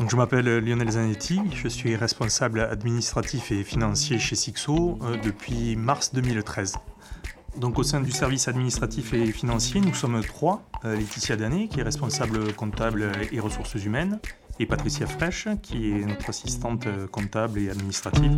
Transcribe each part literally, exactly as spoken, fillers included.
Donc, je m'appelle Lionel Zanetti, je suis responsable administratif et financier chez Sixo euh, depuis mars deux mille treize. Donc, au sein du service administratif et financier, nous sommes trois. Euh, Laetitia Danet, qui est responsable comptable et ressources humaines, et Patricia Fraîche, qui est notre assistante comptable et administrative.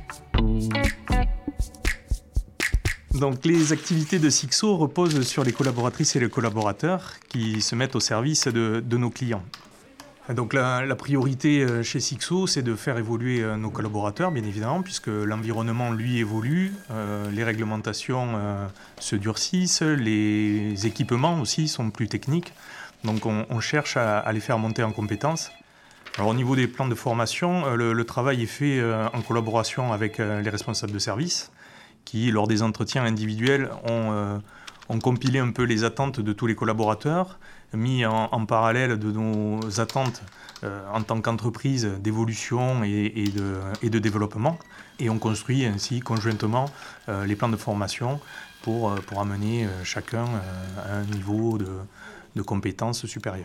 Donc, les activités de Sixo reposent sur les collaboratrices et les collaborateurs qui se mettent au service de, de nos clients. Donc la, la priorité chez Sixo, c'est de faire évoluer nos collaborateurs, bien évidemment, puisque l'environnement, lui, évolue, euh, les réglementations euh, se durcissent, les équipements aussi sont plus techniques. Donc on, on cherche à, à les faire monter en compétences. Alors au niveau des plans de formation, le, le travail est fait euh, en collaboration avec euh, les responsables de service, qui, lors des entretiens individuels, ont, euh, ont compilé un peu les attentes de tous les collaborateurs, mis en, en parallèle de nos attentes euh, en tant qu'entreprise d'évolution et, et, de, et de développement. Et on construit ainsi conjointement euh, les plans de formation pour, pour amener euh, chacun euh, à un niveau de, de compétences supérieures.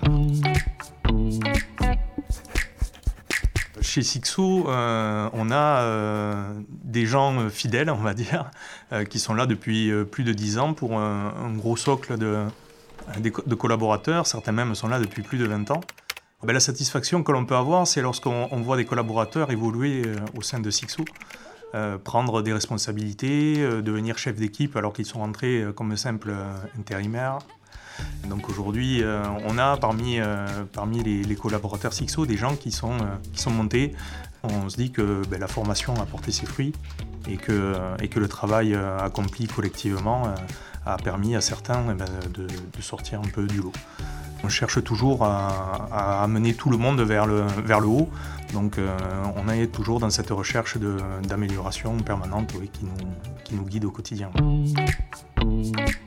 Chez Sixo, euh, on a euh, des gens fidèles, on va dire, euh, qui sont là depuis euh, plus de dix ans pour un, un gros socle de, de, de collaborateurs. Certains même sont là depuis plus de vingt ans. Ben, la satisfaction que l'on peut avoir, c'est lorsqu'on on voit des collaborateurs évoluer euh, au sein de Sixo, euh, prendre des responsabilités, euh, devenir chef d'équipe alors qu'ils sont rentrés euh, comme simples euh, intérimaires. Donc aujourd'hui, euh, on a parmi, euh, parmi les, les collaborateurs Sixo des gens qui sont, euh, qui sont montés. On se dit que ben, la formation a porté ses fruits et que, euh, et que le travail euh, accompli collectivement euh, a permis à certains eh ben, de, de sortir un peu du lot. On cherche toujours à, à amener tout le monde vers le, vers le haut. Donc euh, on est toujours dans cette recherche de, d'amélioration permanente oui, qui, nous, qui nous guide au quotidien.